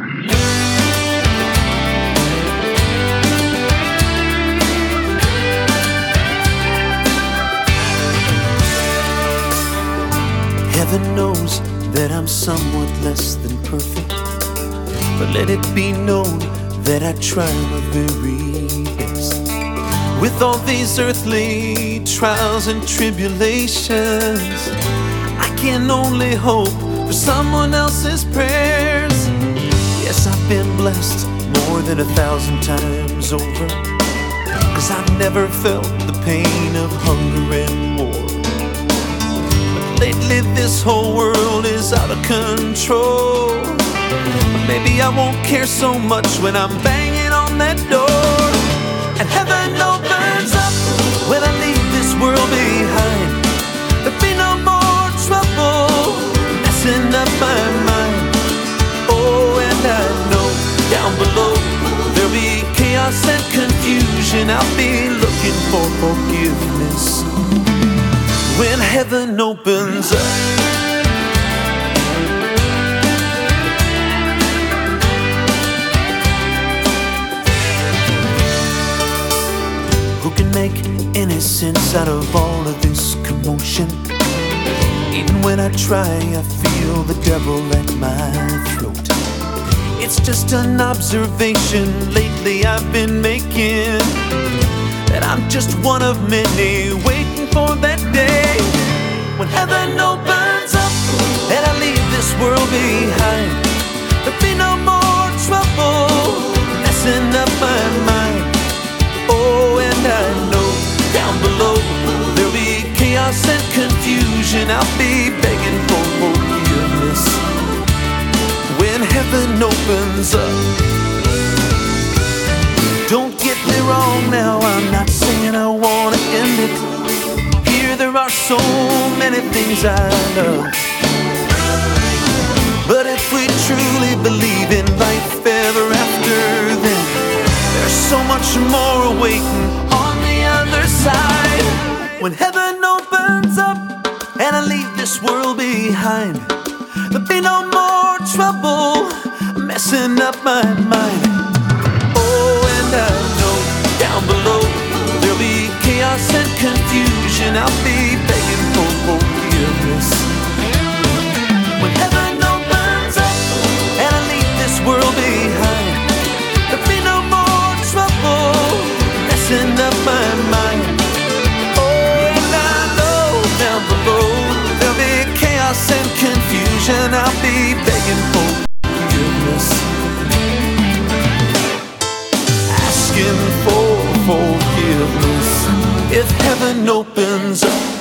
Heaven knows that I'm somewhat less than perfect, but let it be known that I try my very best. With all these earthly trials and tribulations, I can only hope for someone else's prayers. Yes, I've been blessed more than 1,000 times over, 'cause I've never felt the pain of hunger and war. Lately this whole world is out of control, but maybe I won't care so much when I'm banging on that door, and heaven opens up when I leave this world behind. There'll be no more trouble messing up my mind. Oh, and I know down below there'll be chaos and confusion. I'll be looking for forgiveness when heaven opens up. Who can make any sense out of all of this commotion? Even when I try, I feel the devil at my throat. It's just an observation lately I've been making, that I'm just one of many waiting for that day when heaven opens up and I leave this world behind. There'll be no more trouble messing up my mind. Oh, and I know down below there'll be chaos and confusion. I'll be begging for forgiveness when heaven opens up. Don't get me wrong now, I'm not saying I wanna end it. Here there are so many things I love, but if we truly believe in life ever after, then there's so much more waiting on the other side. When heaven opens up and I leave this world behind, there'll be no more trouble messing up my mind. Oh, and I know down below there'll be chaos and confusion. I'll be begging for forgiveness when heaven opens up and I leave this world behind. There'll be no more trouble messing up my mind. Oh, and I know down below there'll be chaos and confusion. I'll be begging for forgiveness, asking for forgiveness if heaven opens up.